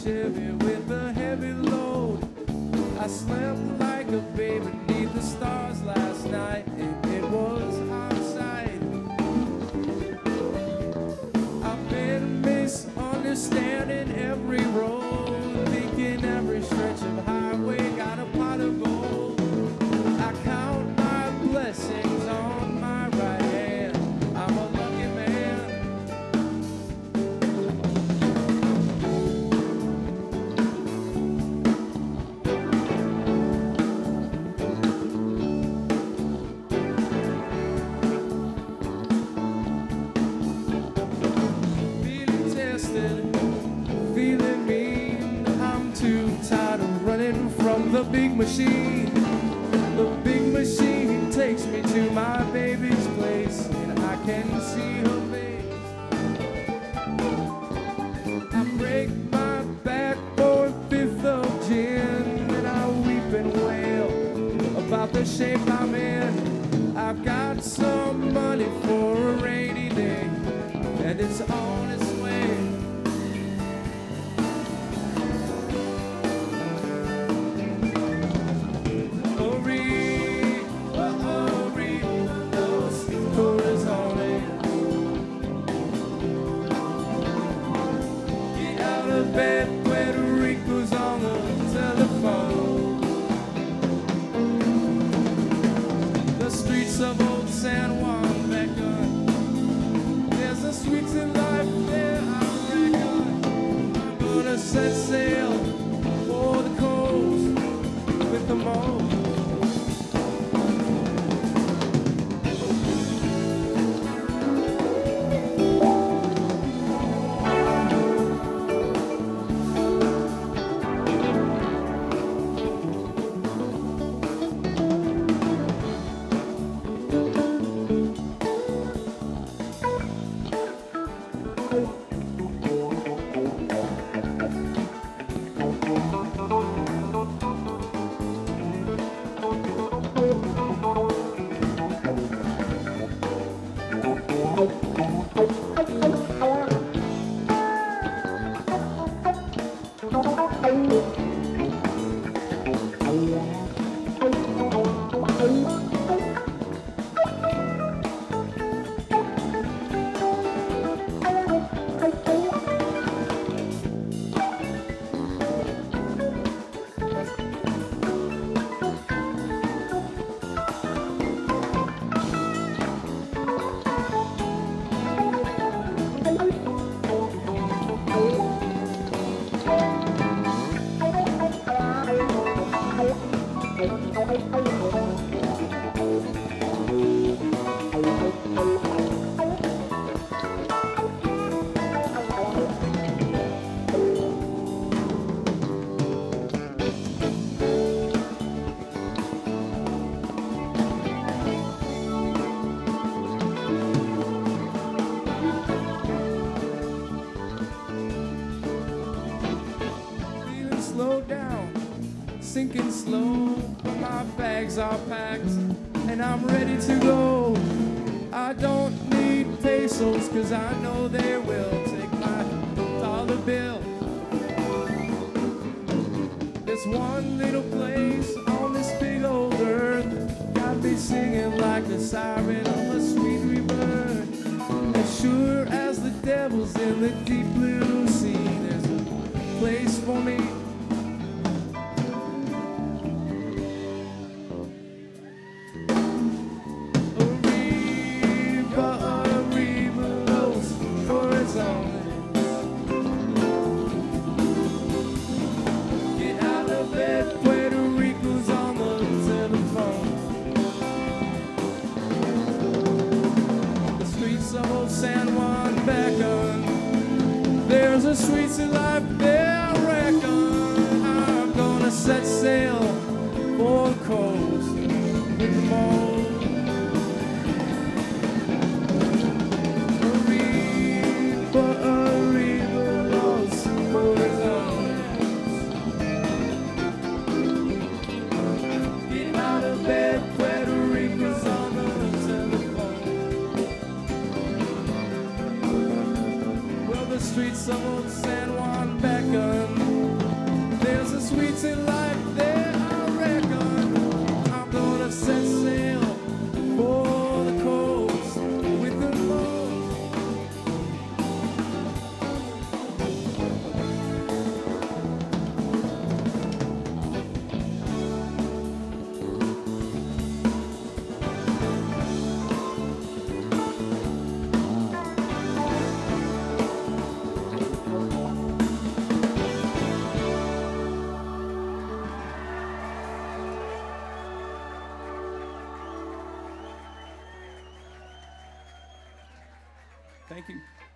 Chevy with a heavy load. I slept like a baby beneath the stars last night. It was outside. I've been misunderstanding every road, thinking every stretch of highway got a pot of gold. I count my blessings on my right hand. I'm a lucky man. Feeling tested, feeling mean. I'm too tired of running from the big machine. The big machine takes me to my baby's place, and I can see her face. I break my back for a fifth of gin, and I weep and wail about the shape I'm in. I've got some money for a rainy day, and it's on its way. Bed, Puerto Rico's on the telephone. The streets of old San Juan beckon. There's a sweet in life there, I reckon. I'm gonna set sail for the coast with the most. Slow down, sinking slow, but my bags are packed and I'm ready to go. I don't need pesos, cause I know they will take my dollar bill. There's one little place on this big old earth, I'd be singing like a siren of a sweet rebirth. As sure as the devil's in the deep blue sea, there's a place for me. San Juan beckon. There's a sweet life there, I reckon. I'm gonna set sail for the coast with the mold. Get out of bed, Puerto Rico's on the telephone. The streets of old San Juan beckon. Thank you.